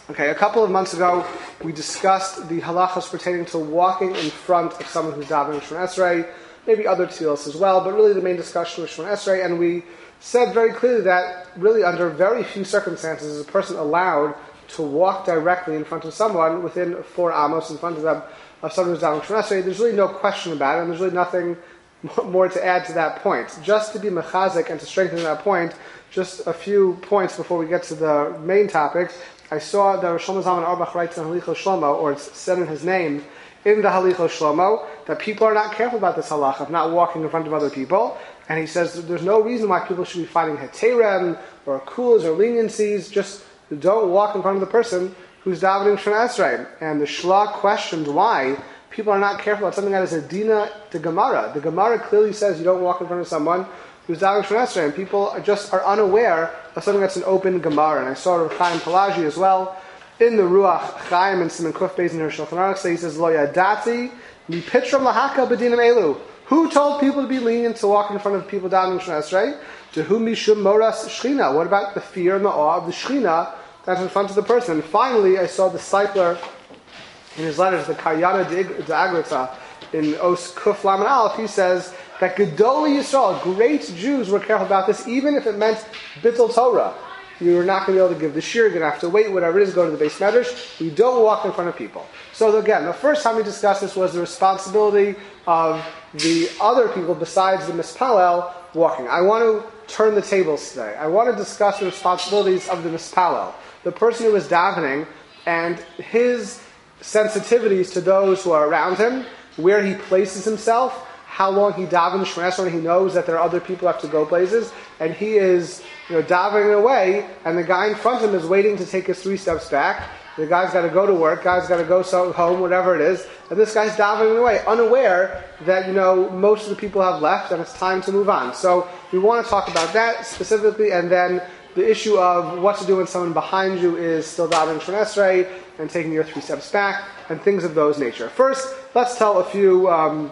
Okay, a couple of months ago, we discussed the halachas pertaining to walking in front of someone who's davening Shemona Esrei, maybe other tefillos as well, but really the main discussion was Shemona Esrei, and we said very clearly that really under very few circumstances is a person allowed to walk directly in front of someone within 4 amos in front of them, of someone who's davening Shemona Esrei. There's really no question about it, and there's really nothing more to add to that point. Just to be mechazik and to strengthen that point, just a few points before we get to the main topic. I saw that Rosh Zalman Auerbach writes in Halichos Shlomo, or it's said in his name, in the Halichos Shlomo, that people are not careful about this halach of not walking in front of other people. And he says that there's no reason why people should be fighting heterem, or kulas, or leniencies. Just don't walk in front of the person who's davening Shemona Esrei. And the Shla questioned why people are not careful about something that is a dina de Gemara. The Gemara clearly says you don't walk in front of someone who's davening Shemona Esrei, and people are unaware of something that's an open Gemara. And I saw Rav Chaim Pelagi as well in the Ruach Chaim and Simon Kuf Beis in her Shulchan Aruch. So he says, Lo yadati mi pitram lahaka b'dinim elu. Who told people to be lenient to walk in front of people davening Shemona Esrei? To whom mishum moras shchina. What about the fear and the awe of the shchina that's in front of the person? And finally, I saw the Seipler in his letters, the Karyana de Agritza, in Os Kuf Laman Aleph. He says that Gedolei Yisrael, great Jews, were careful about this, even if it meant Bittul Torah. You're not going to be able to give the shir, you're going to have to wait, whatever it is, go to the base medrash. You don't walk in front of people. So again, the first time we discussed this was the responsibility of the other people besides the mispalel walking. I want to turn the tables today. I want to discuss the responsibilities of the mispalel, the person who is davening, and his sensitivities to those who are around him, where he places himself, how long he davens Shemona Esrei, he knows that there are other people who have to go places, and he is davening away, and the guy in front of him is waiting to take his 3 steps back. The guy's got to go to work, guy's got to go home, whatever it is, and this guy's davening away, unaware that most of the people have left, and it's time to move on. So we want to talk about that specifically, and then the issue of what to do when someone behind you is still davening Shemona Esrei and taking your 3 steps back, and things of those nature. First, let's tell a few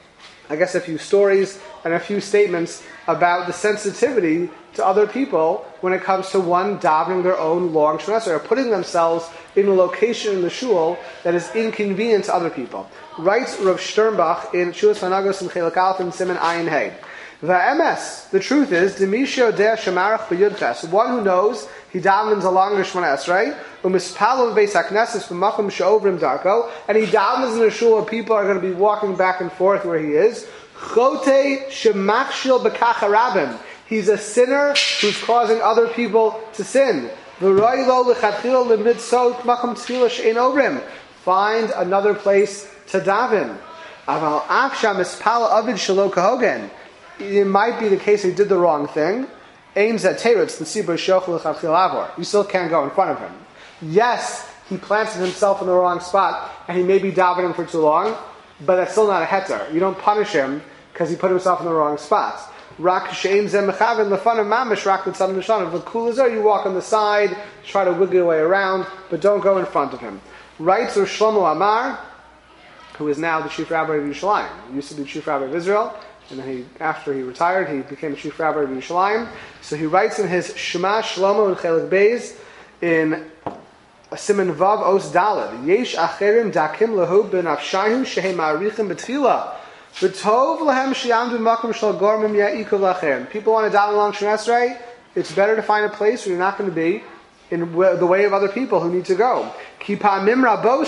stories and a few statements about the sensitivity to other people when it comes to one davening their own long Shemona Esrei, or putting themselves in a location in the shul that is inconvenient to other people. Writes Rav Sternbach in Shulas Hanagos and Chelik Aleph and Siman Ayin Hey. The truth is, Demisho Deh Shemarach B'Yudches, one who knows he davens a longer Shemona Esrei, U'mispalo Beis HaKnesses B'Makom She'ovrim Darko, and he davens in a shul where people are going to be walking back and forth where he is. Chote Shemachshil B'Kach Harabim, he's a sinner who's causing other people to sin. V'Roilo L'Chatchil L'Mitzot Makom Tefillah She'ein Ovrim, find another place to daven. Aval Afsha Mispala Avid Shelo Kahogen, it might be the case he did the wrong thing. Aims at teretz, the sibur shochel l'chachil avor. You still can't go in front of him. Yes, he planted himself in the wrong spot, and he may be davening for too long, but that's still not a heter. You don't punish him because he put himself in the wrong spot. Rak she'ein zeh mechavin lefanav mamish rak l'tzad mishanav. The cool is there. You walk on the side, try to wiggle your way around, but don't go in front of him. Writes Rav Shlomo Amar, who is now the chief rabbi of Yerushalayim. He used to be the chief rabbi of Israel. And then after he retired, he became the chief rabbi of Yerushalayim. So he writes in his Shema Shlomo and Chelik Beis in Siman Vav Os Daled, Yesh Acherim Dakim Lehu B'Nafshayhu Shehem Ma'arichim B'Tfilah V'Tov Lehem Sheyamdu Makom Shel Gormim Ya'ikov Lachem. People want to daven along Shemona Esrei. It's better to find a place where you're not going to be in the way of other people who need to go. There are people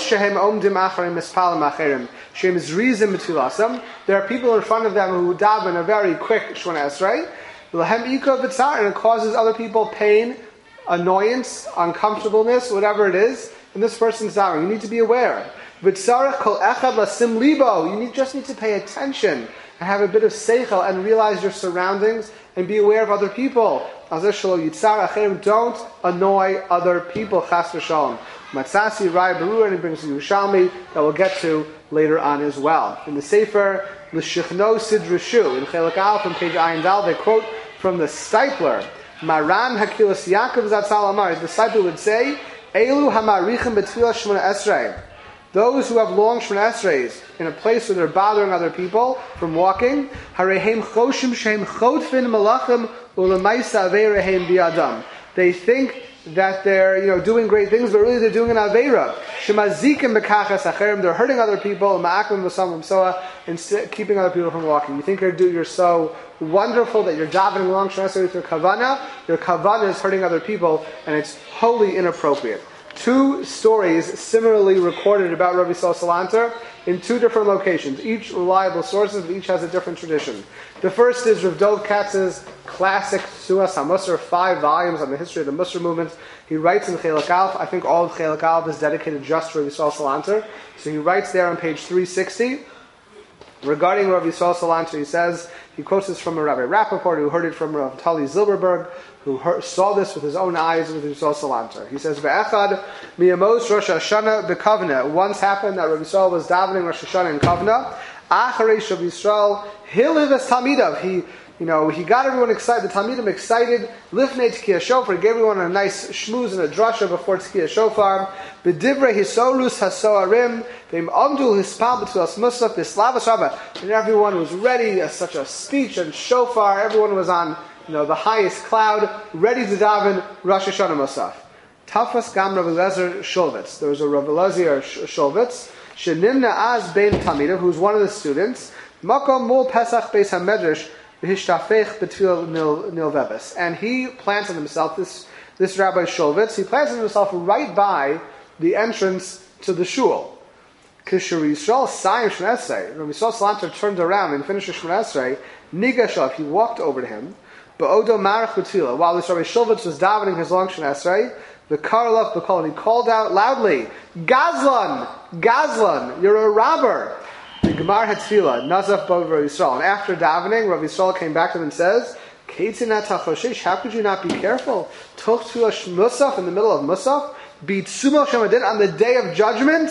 in front of them who daven a very quick Shemona Esrei, and it causes other people pain, annoyance, uncomfortableness, whatever it is, and this person's davening. You need to be aware. You just need to pay attention and have a bit of seichel and realize your surroundings and be aware of other people. Don't annoy other people. Chas v'shalom. Matzasi Rai Baruch, and he brings the Yerushalmi that we'll get to later on as well. In the Sefer L'Shichno Sidrashu in Chelik Aleph on page Ayin Dal, they quote from the Steipler, Maran Hakilas Yaakov Zatzal Amar. The Steipler would say, Elu Hamarichim B'Tfilah Shemona Esrei. Those who have long Shemona Esreis in a place where they're bothering other people from walking, Harehem Choshim Shehem Chodfin Malachim Ulamaisa Averehem Biadam. They think that they're doing great things, but really they're doing an aveira. Shemazikim bekachas acherim. They're hurting other people. Ma'akim v'samim soa, and keeping other people from walking. You think you're so wonderful that you're davening along Shemona Esrei with your kavana. Your kavana is hurting other people, and it's wholly inappropriate. Two stories similarly recorded about Rabbi Yisrael Salanter in two different locations, each reliable sources, but each has a different tradition. The first is Rav Dov Katz's classic Suas HaMusar, 5 volumes on the history of the Musar movement. He writes in Chelek Aleph, I think all of Chelek Aleph is dedicated just to Rabbi Yisrael Salanter. So he writes there on page 360, regarding Rabbi Yisrael Salanter, he says, he quotes this from a Rabbi Rappaport, who heard it from Rav Tali Zilberberg, who saw this with his own eyes with Yisrael Salanter. He says, "Ve'echad miyamos Rosh Hashanah bekavna." Once happened that Rabbi Yisrael was davening Rosh Hashanah in Kavna. Acharei Rabbi Yisrael hiliv es talmidav. He got everyone excited. The Talmidim excited. Lifnei Tkiyah Shofar. He gave everyone a nice shmooze and a drasha before Tkiyah Shofar. B'divrei hisolus hasoarim. V'im amdu hispal b'tfilas musaf b'slavas rabba. And everyone was ready. Such a speech and shofar. Everyone was on the highest cloud, ready to daven Rosh Hashanah Musaf. Tafas gam Rav Eliezer Shulvitz. There was a Rav Eliezer Shulvitz. Shenimna az bein Talmidim, who's one of the students. Makom mul Pesach beis hamedrash v'hishtafech b'tfil nilveves. And he planted himself, this Rabbi Shulvitz, he planted himself right by the entrance to the shul. Kishur Yisrael Sayim Shemona Esrei. Rabbi Yisrael Salanter turned around and finished Shemona Esrei. Nigashav, he walked over to him. Ba'odo marach b'tfila. While this Rabbi Shulvitz was davening his long Shemona Esrei, the Karlach b'kol, and he called out loudly, Gazlan, Gazlan, you're a robber. The Gemar had tefillah, Nazaf Bav Rabbi Yisrael. And after davening, Rabbi Yisrael came back to him and says, Keitinat hachoshish, how could you not be careful? Toch tefillah Musaf in the middle of Musaf, B'tsumo Shemadin on the day of judgment,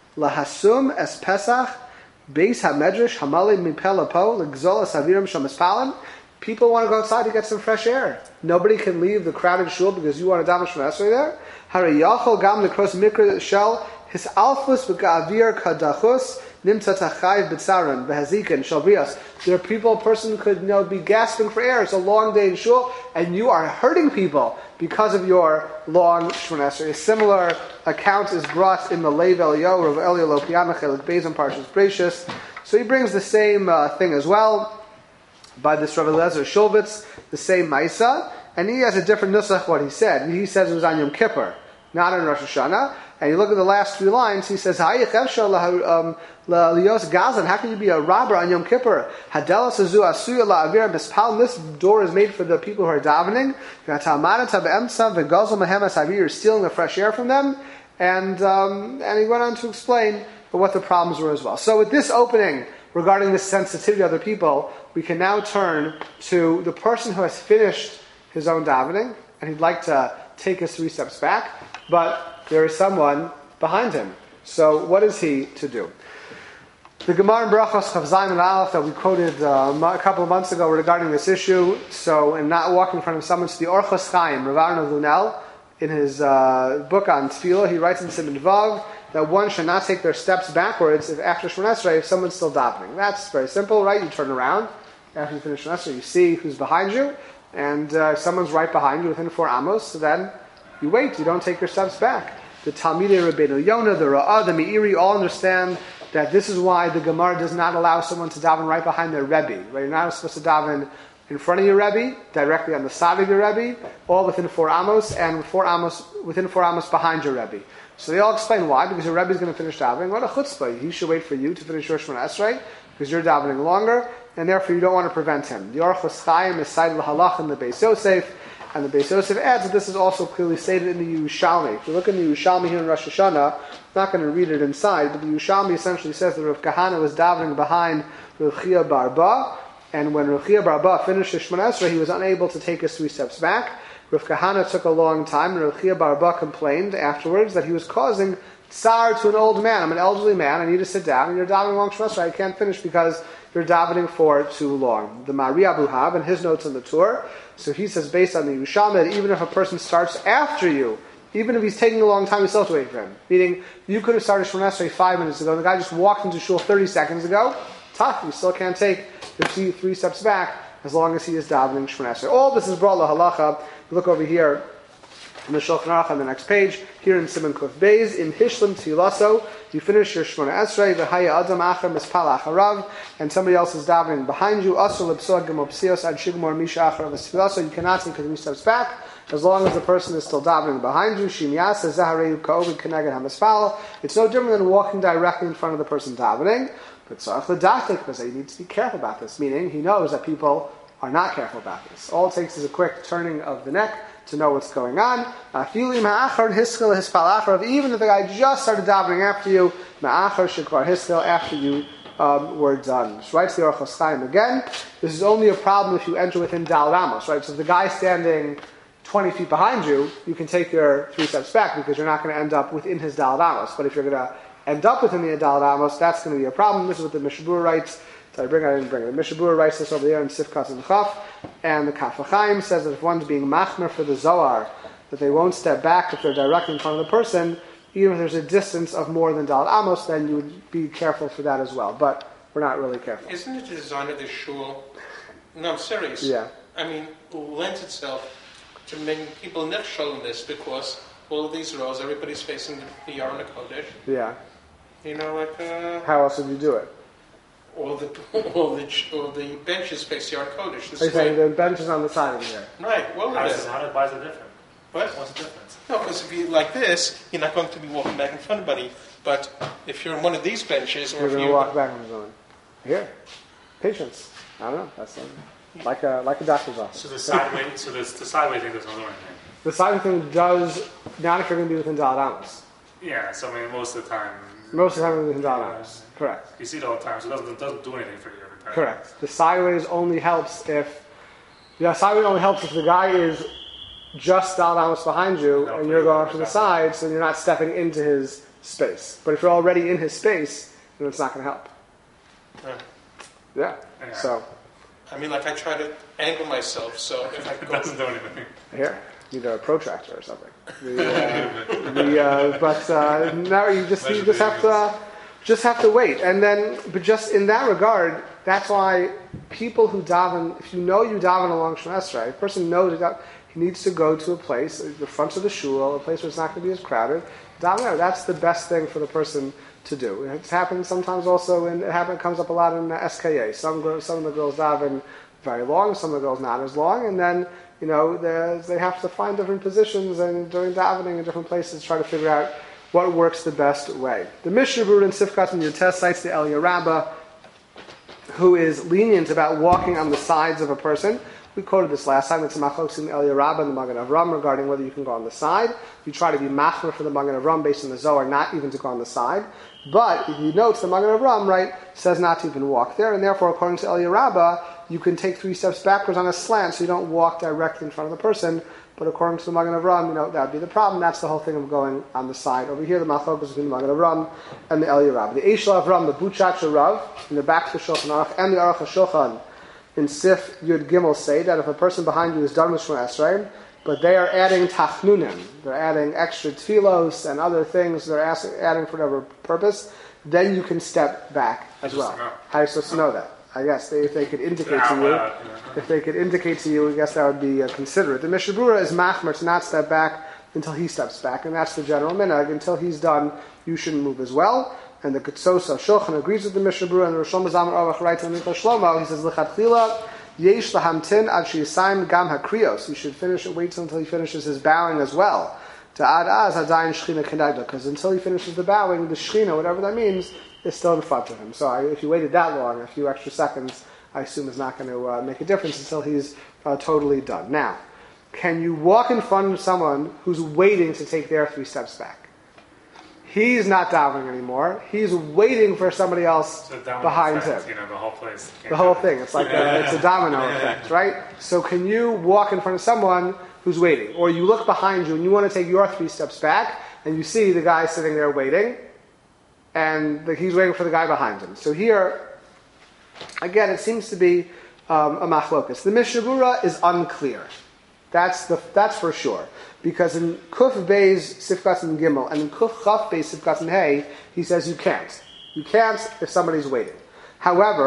Lahasum es Pesach, Beis HaMedrash, Hamali Mipelapo, L'gzol es Havirim Shamaspalin. People want to go outside to get some fresh air. Nobody can leave the crowded shul because you want to daven Shemona Esrei there. Harayachol gam lekros mikra shel his alphus v'ga'avir kadachus nimtzat hachayv b'tzaran v'hazikin shalbrias. There are people, a person could be gasping for air. It's a long day in shul, and you are hurting people because of your long Shemona Esrei. A similar account is brought in the Leiv Eliyahu, Rav Eliyahu Lopiana Chelik Beis Parshas Bereishis. So he brings the same thing as well, by this Rav Eliezer Shulvitz, the same Maisa, and he has a different nusach what he said. He says it was on Yom Kippur, not on Rosh Hashanah. And you look at the last 3 lines, he says, Gazan, how can you be a robber on Yom Kippur? This door is made for the people who are davening. You're stealing the fresh air from them. And he went on to explain what the problems were as well. So with this opening, regarding the sensitivity of other people, we can now turn to the person who has finished his own davening, and he'd like to take us 3 steps back, but there is someone behind him. So what is he to do? The Gemara in Brachos Chav Zayin and Aleph that we quoted a couple of months ago regarding this issue, so in not walking in front of someone, it's the Orchos Chaim, Rav Aaron Lunel, in his book on Tefillah, he writes in Siman Vav, that one should not take their steps backwards if after Shemona Esrei, if someone's still davening. That's very simple, right? You turn around after you finish Shemona Esrei, you see who's behind you, and if someone's right behind you within 4 amos, so then you wait. You don't take your steps back. The Talmidei Rabbeinu Yonah, the Ra'ah, the Meiri all understand that this is why the Gemara does not allow someone to daven right behind their Rebbe. Right? You're not supposed to daven in front of your Rebbe, directly on the side of your Rebbe, all within 4 amos, and within 4 amos behind your Rebbe. So they all explain why, because your Rebbe is going to finish davening. What a chutzpah. He should wait for you to finish your Shemona Esrei, because you're davening longer, and therefore you don't want to prevent him. The Orchos Chaim is cited l'halach in the Beis Yosef, and the Beis Yosef adds that this is also clearly stated in the Yerushalmi. If you look in the Yerushalmi here in Rosh Hashanah, I'm not going to read it inside, but the Yerushalmi essentially says that Rav Kahana was davening behind Rav Chia Barba, and when Rav Chia Barba finished his Shemona Esrei, he was unable to take his 3 steps back. Rav Kahana took a long time, and Rav Chia Barba complained afterwards that he was causing tsar to an old man. I'm an elderly man, I need to sit down, and you're davening long Shemona Esrei, I can't finish because you're davening for too long. The Mari Abu Hab, in his notes on the tour, so he says based on the Yerushalmi, that even if a person starts after you, even if he's taking a long time, you still have to wait for him. Meaning, you could have started Shemona Esrei 5 minutes ago, the guy just walked into shul 30 seconds ago, tough, you still can't take the 3 steps back as long as he is davening Shemona Esrei. All this is brought la halacha. Look over here In the Shulchan Aruch on the next page, here in Siman Kuf Beis, in Hishlim Tfilaso, you finish your Shmona Esrei, v'haya adam achar mispal acharav, and somebody else is davening behind you. Asur l'psoag gimel psios ad shigmor misha acharav v'tfilaso. You cannot say because he steps back, as long as the person is still davening behind you. Shim yasa zahareu ka'ovid keneged hamispal. It's no different than walking directly in front of the person davening. But tzarich l'datik, because you need to be careful about this. Meaning, he knows that people are not careful about this. All it takes is a quick turning of the neck to know what's going on. Even if the guy just started davening after you, after you were done. So writes the Orchos Chaim again. This is only a problem if you enter within Dal Ramos, right? So if the guy's standing 20 feet behind you, you can take your 3 steps back because you're not going to end up within his Dal Ramos. But if you're going to end up within the Dal Ramos, that's going to be a problem. This is what the Mishnah Berurah writes. So I didn't bring it. The Mishnah Berurah writes this over there in Sifkat and Chaf, and the Kaf HaChaim says that if one's being machmer for the Zohar, that they won't step back if they're directly in front of the person, even if there's a distance of more than Dalet Amos, then you would be careful for that as well. But we're not really careful. Isn't it the design of the shul? No, I'm serious. Yeah. I mean, lends itself to making people nechshol in this because all of these rows, everybody's facing the Yarn Kodesh. Yeah. You know, like how else would you do it? All the benches face Yarn Kodesh. Are you saying the bench is on the side of here? Right. Well, why is it different? What? What's the difference? No, because if you like this, you're not going to be walking back in front of anybody. But if you're on one of these benches, or you're if going to walk back on his own. Here, patience. I don't know. That's like a doctor's office. So the sideway, the sideway thing doesn't do anything. The sideway thing does not if you're going to be within Dalet Amos. Yeah. So I mean, most of the time. Most of the time you're within Dalet Amos. Correct. You see it all the time, so it doesn't do anything for you every time. Correct. The sideways only helps if the guy is just Dalet Amos behind you and you're going to the side, so you're not stepping into his space. But if you're already in his space, then it's not going to help. Yeah. So. I mean, like I try to angle myself, so if I It go... doesn't do anything. Here, you need a protractor or something. But now you just have to wait. And then, but just in that regard, that's why people who daven, if you know you daven along Shemona Esrei, a person knows that he needs to go to a place, the front of the shul, a place where it's not going to be as crowded. Daven there. That's the best thing for the person to do. It's happened sometimes also, and it comes up a lot in SKA. Some of the girls daven very long, some of the girls not as long, and then they have to find different positions and during davening in different places try to figure out what works the best way. The Mishnah Berurah in Sifkat and Yotes cites the Eliyahu Rabbah, who is lenient about walking on the sides of a person. We quoted this last time. It's a machlokes in Eliyahu Rabbah and the Magen Avram regarding whether you can go on the side. You try to be machmer for the Magen Avram based on the Zohar, not even to go on the side. But if you note, the Magen Avram, right, says not to even walk there, and therefore, according to Eliyahu Rabbah, you can take 3 steps backwards on a slant, so you don't walk directly in front of the person. But according to the Magen Avram, that would be the problem. That's the whole thing of going on the side. Over here, the machlokes is between the Magen Avram and the Eliyahu Rabbah. The Eish Avram, the Buchat Rav, in the back of the Shulchan Aruch, and the Aruch HaShulchan in Sif Yud Gimel say that if a person behind you is done with Shemona Esrei, but they are adding tachnunim, they're adding extra tfilos and other things, they're adding for whatever purpose, then you can step back as well. How are you supposed to know that? I guess if they could indicate to you, I guess that would be considerate. The Mishnah Berurah is machmer to not step back until he steps back, and that's the general minhag. Until he's done, you shouldn't move as well. And the Ketsos Shulchan agrees with the Mishnah Berurah, and the Rosh Hashanah Aruch writes in Michal Shlomo, he says, L'chatchila yesh lahamtin ad sheyasayim gam hakrios. You should wait until he finishes his bowing as well. To ad az hadayin shchina kenegdo, because until he finishes the bowing, the shchina, whatever that means, is still in front of him. So if you waited that long, a few extra seconds, I assume is not going to make a difference until he's totally done. Now, can you walk in front of someone who's waiting to take their 3 steps back? He's not davening anymore. He's waiting for somebody else behind effect, him. The whole place. The whole thing. It's like it's a domino effect, right? So can you walk in front of someone who's waiting? Or you look behind you and you want to take your 3 steps back and you see the guy sitting there waiting and he's waiting for the guy behind him. So here, again, it seems to be a machlokas. The Mishnah Berurah is unclear. That's for sure. Because in Kuf Beis Sifkat and Gimel and in Kuf Chaf Beis Sifkat and Hey, he says you can't. You can't if somebody's waiting. However,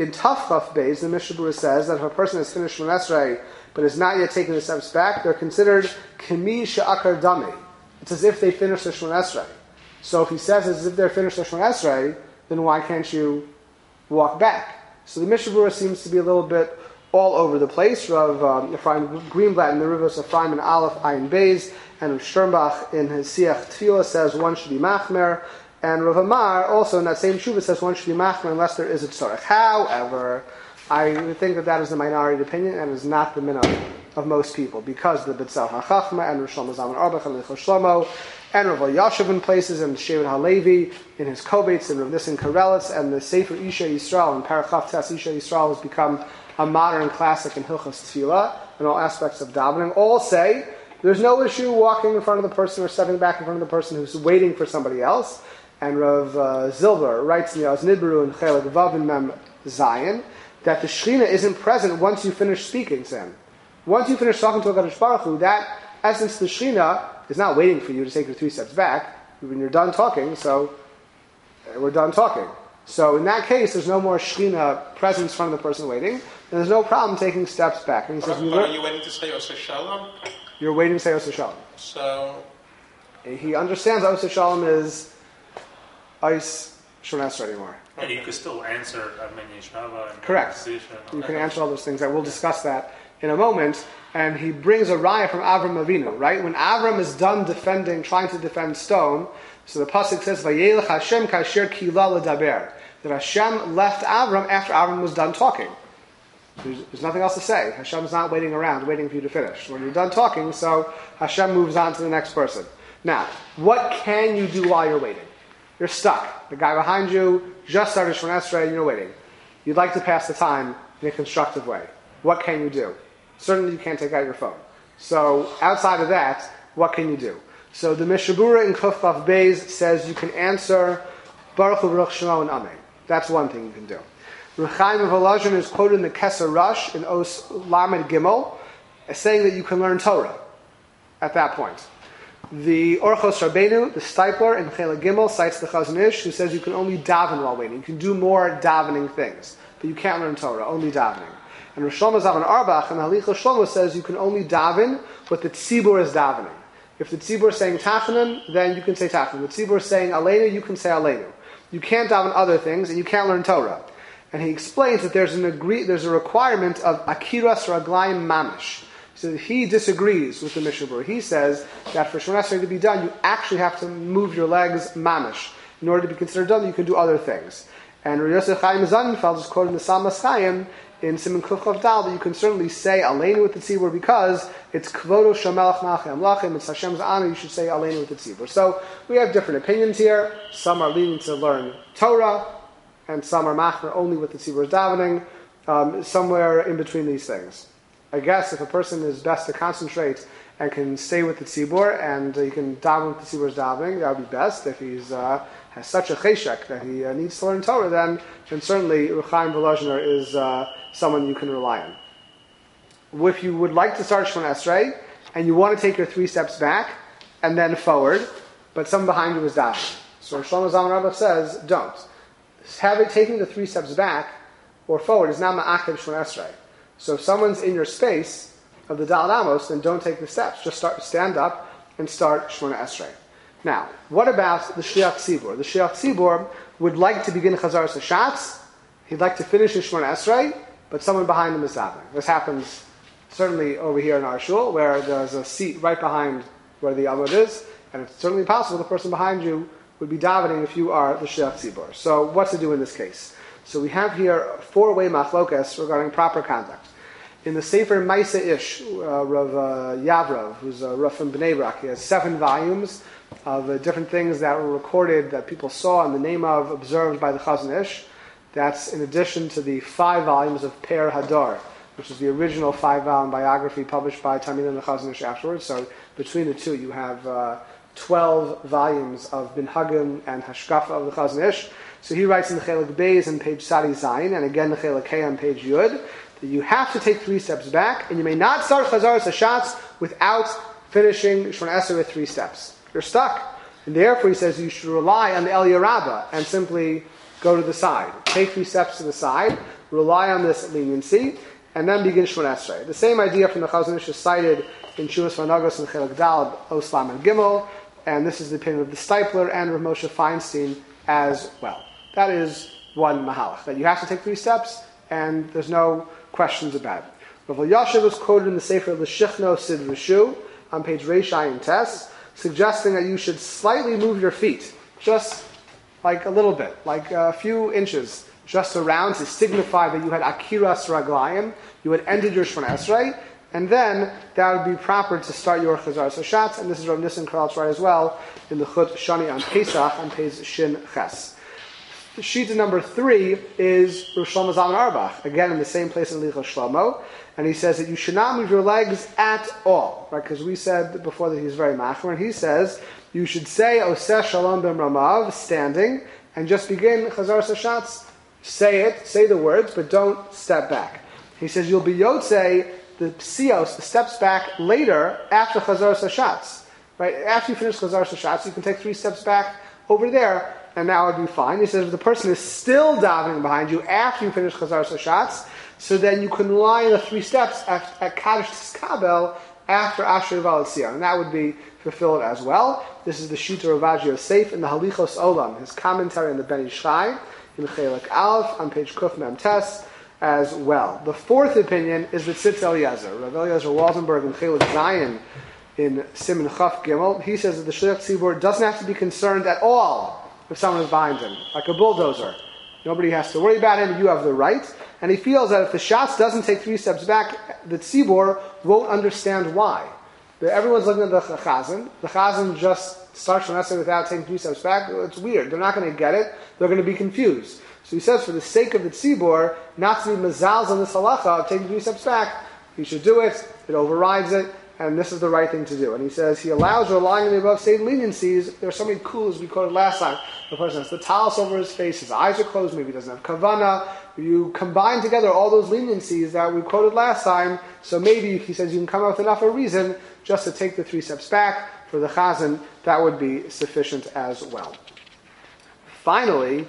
in Tafchaf Beis, the Mishnah Berurah says that if a person has finished Shemon Esrei but is not yet taking the steps back, they're considered Kemi She'akar Dami. It's as if they finished the Shemon Esrei. So if he says it's as if they're finished the Shemon Esrei, then why can't you walk back? So the Mishnah Berurah seems to be a little bit all over the place. Rav Ephraim Greenblatt in the Rivos Ephraim and Aleph Ayin Beis, and Rav Sternbach in his Siach Tefillah says one should be machmer, and Rav Amar also in that same Shuvah says one should be machmer unless there is a tzorech. However, I think that is the minority opinion and is not the minhag of most people, because the B'tzal HaChachma and Rosh Shlomo Zalman Auerbach and Lichos Shlomo and Rav Yashav in places, and Shevet HaLevi in his Kovetz, and Rav Nissen Karelitz, and the Sefer Isha Yisrael and Parachaf Tes Isha Yisrael has become a modern classic in Hilchos Tefillah and all aspects of davening. All say there's no issue walking in front of the person or stepping back in front of the person who's waiting for somebody else. And Rav Zilber writes in the Oz Nidbaru and Chelik Vav and Mem Zion that the Shekhinah isn't present once you finish speaking to him. Once you finish talking to HaKadosh Baruch Hu, that essence, the Shekhinah, is not waiting for you to take your 3 steps back when you're done talking, so we're done talking. So in that case, there's no more Shekhinah presence from the person waiting, and there's no problem taking steps back. And he says, are you waiting to say Oseh Shalom? You're waiting to say Oseh Shalom. So he understands Oseh Shalom is Ice Shemon Esrei anymore. Yeah, you could still answer Meni Shava and Correct. You can answer all those things. We'll discuss that in a moment. And he brings a raya from Avram Avinu, right? When Avram is done trying to defend stone, so the pasuk says, "Vayelech Hashem kasher kila ledaber," that Hashem left Avram after Avram was done talking. There's nothing else to say. Hashem's not waiting around, waiting for you to finish. When you're done talking, so Hashem moves on to the next person. Now, what can you do while you're waiting? You're stuck. The guy behind you just started Shemon Esrei and you're waiting. You'd like to pass the time in a constructive way. What can you do? Certainly you can't take out your phone. So outside of that, what can you do? So the Mishnah Berurah in Kuf Vav Beis says you can answer Baruch Hu Baruch Shemo and Amen. That's one thing you can do. Reb Chaim of Volozhin is quoted in the Keser Rush in Os Lamed Gimel as saying that you can learn Torah at that point. The Orchos Rabbeinu, the Stipler in Chela Gimel, cites the Chazon Ish, who says you can only daven while waiting. You can do more davening things, but you can't learn Torah, only davening. And Rosh Shlomo Zalman Auerbach and Halichos Shlomo says you can only daven what the tzibur is davening. If the tzibur is saying Tachanan, then you can say Tachanan. If the tzibur is saying Aleinu, you can say Aleinu. You can't daven other things, and you can't learn Torah. And he explains that there's a requirement of Akiras Raglayim Mamish. So he disagrees with the Mishnah Berurah. He says that for Shemon Esrei to be done, you actually have to move your legs mamish. In order to be considered done, you can do other things. And Rav Yosef Chaim Zanenfeld is quoted in the Salmas Chaim in Siman Kuf Chav Dal that you can certainly say Aleinu with the tzibur because it's Kvodo Shamelach Malchei Amlachim, it's Hashem's honor, you should say Aleinu with the tzibur. So we have different opinions here. Some are leaning to learn Torah, and some are machmer only with the tzibur davening, somewhere in between these things. I guess if a person is best to concentrate and can stay with the tzibur and he can daven with the tzibur's davening, that would be best. If he's has such a cheshek that he needs to learn Torah, then certainly Reb Chaim Volozhiner is someone you can rely on. If you would like to start Shemon Esrei and you want to take your 3 steps back and then forward, but someone behind you is davening, so Shlomo Zalman Auerbach says don't. Taking the 3 steps back or forward is not ma'akev Shemon Esrei. So if someone's in your space of the Daled Amos, then don't take the steps. Just stand up and start Shemona Esrei. Now, what about the Shliach Tzibur? The Shliach Tzibur would like to begin Chazaras HaShatz. He'd like to finish his Shemona Esrei, but someone behind him is davening. This happens certainly over here in our shul, where there's a seat right behind where the Amud is, and it's certainly possible the person behind you would be davening if you are the Shliach Tzibur. So what to do in this case? So we have here a 4-way machlokas regarding proper conduct. In the Sefer Maisa Ish, Rav Yavrov, who's a Rav from Bnei Brak, he has 7 volumes of different things that were recorded that people saw in the name of, observed by the Chazon Ish. That's in addition to the 5 volumes of Per Hadar, which is the original 5-volume biography published by Talmidei and the Chazon Ish afterwards. So between the two, you have 12 volumes of Bin Hagim and Hashkafa of the Chazon Ish. So he writes in the Chelik Beis on page Sadi Zayin, and again the Chelik Kei on page Yud, that you have to take 3 steps back, and you may not start Chazaras HaShatz without finishing Shemona Esrei with 3 steps. You're stuck. And therefore he says you should rely on the Eliyah Rabbah and simply go to the side. Take 3 steps to the side, rely on this leniency, and then begin Shemon Esrei. The same idea from the Chazon Ish is cited in Shumas Vanagos and Chelik Dal, Oslam and Gimel, and this is the opinion of the Stipler and Rav Moshe Feinstein as well. That is one mahalach, that you have to take 3 steps, and there's no questions about it. Rav Elyashiv was quoted in the Sefer L'Shichno Sid Rishu on page Reish Ayin Tes, suggesting that you should slightly move your feet, just like a little bit, like a few inches, just around to signify that you had Akiras Raglayim, you had ended your Shemon Esrei, and then that would be proper to start your Chazaras Hashatz, and this is Rav Nissen Karelitz right as well in the Chut Shani on Pesach on page Shin Ches. Sheet number 3 is Rav Shlomo Zalman Auerbach, again in the same place in Lichos Shlomo, and he says that you should not move your legs at all, right? Because we said before that he's very machmer, and he says you should say Oseh Shalom B'Mramav, standing, and just begin Chazaras Hashatz. Say it, say the words, but don't step back. He says you'll be Yotzei, the Psios, the steps back later after Chazaras Hashatz. Right? After you finish Chazaras Hashatz, you can take 3 steps back over there, and that would be fine. He says if the person is still davening behind you after you finish Chazaras Hashatz, so then you can lie in the 3 steps at Kaddish Tiskabel after Asher Valatzia, and that would be fulfilled as well. This is the Shita of Rav Yosef in the Halichos Olam, his commentary on the Ben Ish Chai, in Chelik Aleph on page Kuf Mem Tes as well. The 4th opinion is the Tzitz Eliezer. Rav Eliezer Waldenberg in Chelik Zion in Siman Chaf Gimel. He says that the Shliach Tzibur doesn't have to be concerned at all if someone is behind him, like a bulldozer. Nobody has to worry about him. You have the right. And he feels that if the Shatz doesn't take 3 steps back, the Tzibur won't understand why. Everyone's looking at the Chazan. The Chazan just starts from Esrei without taking 3 steps back. It's weird. They're not going to get it. They're going to be confused. So he says, for the sake of the Tzibur, not to be mazals on this halacha of taking 3 steps back, he should do it. It overrides it, and this is the right thing to do. And he says he allows relying on the above stated leniencies. There are so many kulas we quoted last time. The person has the talis over his face, his eyes are closed, maybe he doesn't have kavana. You combine together all those leniencies that we quoted last time, so maybe, he says, you can come up with enough of a reason just to take the 3 steps back. For the chazan, that would be sufficient as well. Finally,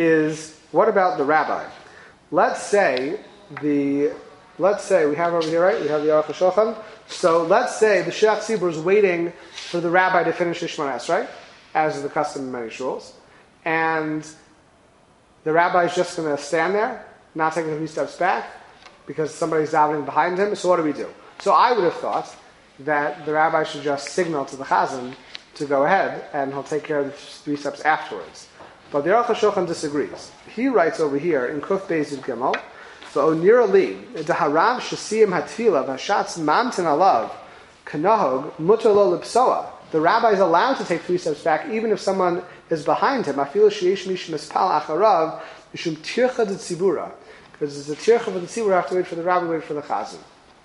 what about the rabbi? Let's say we have over here, right? We have the Aruch HaShulchan. So let's say the Shliach Tzibur is waiting for the rabbi to finish his Shemon Esrei, as is the custom in many shuls, and the rabbi is just going to stand there, not taking 3 steps back, because somebody's davening behind him. So what do we do? So I would have thought that the rabbi should just signal to the chazan to go ahead, and he'll take care of the 3 steps afterwards. But the Aruch HaShulchan disagrees. He writes over here in Kuf Beis Yud Gimel, "V'onir li deharav shesiyim hatfila v'shatz mamtin alav kanahog mutar lo lipsoa." The rabbi is allowed to take 3 steps back, even if someone is behind him. Afilu sheyesh mish mispal acharav mishum tircha d'tzibura, because it's a tircha for the tzibura. Have to wait for the rabbi, wait for the chazan.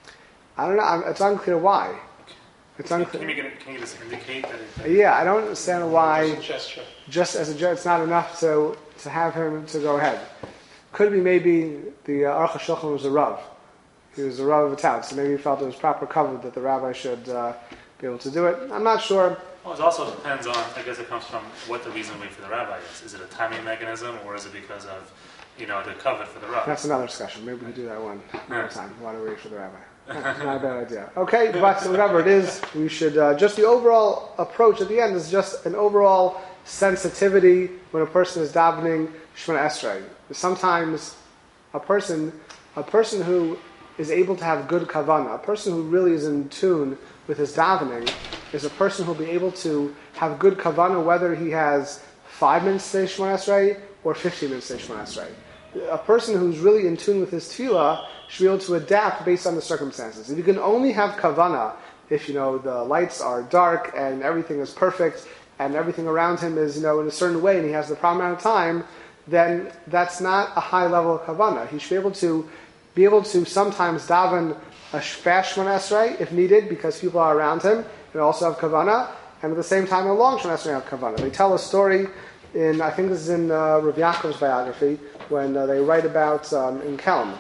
I don't know. It's unclear why. It's unclear. Can you just indicate that? Yeah, I don't understand why. As a gesture. Just as a gesture, it's not enough to have him to go ahead. Could be maybe the Aruch HaShulchan was a Rav. He was a Rav of a town, so maybe he felt it was proper covered that the rabbi should be able to do it. I'm not sure. Well, it also depends on, I guess it comes from what the reason wait for the rabbi is. Is it a timing mechanism, or is it because of, the cover for the rabbi? That's another discussion. Maybe we can do that one another time. Why do we wait for the rabbi? Not a bad idea. Okay, but whatever it is, we should, just the overall approach at the end is just an overall sensitivity when a person is davening Shemona Esrei. Sometimes a person who is able to have good kavanah, a person who really is in tune with his davening, is a person who will be able to have good kavanah whether he has 5 minutes to say Shemona Esrei or 15 minutes to say Shemona Esrei. A person who's really in tune with his tefillah should be able to adapt based on the circumstances. If you can only have kavanah, if the lights are dark and everything is perfect and everything around him is in a certain way and he has the proper amount of time, then that's not a high level of kavanah. He should be able to sometimes daven a fast Shemona Esrei if needed because people are around him and also have kavanah, and at the same time a long Shemona Esrei have kavanah. They tell a story I think this is in Rav Yaakov's biography, when they write about in Kelm.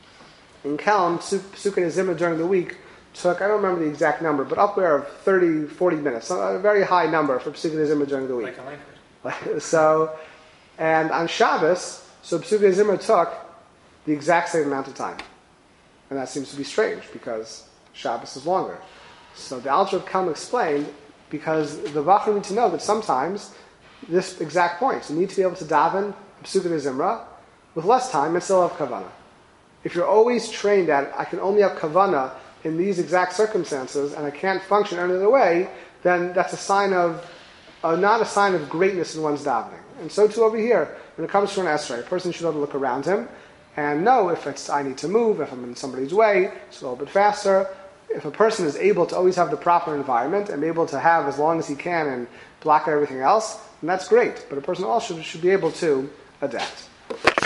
In Kelm, Sukkot Zimra during the week took, I don't remember the exact number, but upward of 30, 40 minutes. A very high number for Sukkot Zimra during the week. And on Shabbos, so Psukei Zimra took the exact same amount of time. And that seems to be strange because Shabbos is longer. So the Alter of Kelm explained, because the Bachar need to know that sometimes this exact point, you need to be able to daven Pesukah de Zimra with less time and still have Kavanah. If you're always trained at, I can only have Kavanah in these exact circumstances and I can't function any other way, then that's a sign of, not a sign of greatness in one's davening. And so too over here, when it comes to an Esrei, a person should be able to look around him and know if it's, I need to move, if I'm in somebody's way, it's a little bit faster. If a person is able to always have the proper environment and be able to have as long as he can and block out everything else, then that's great. But a person also should be able to adapt.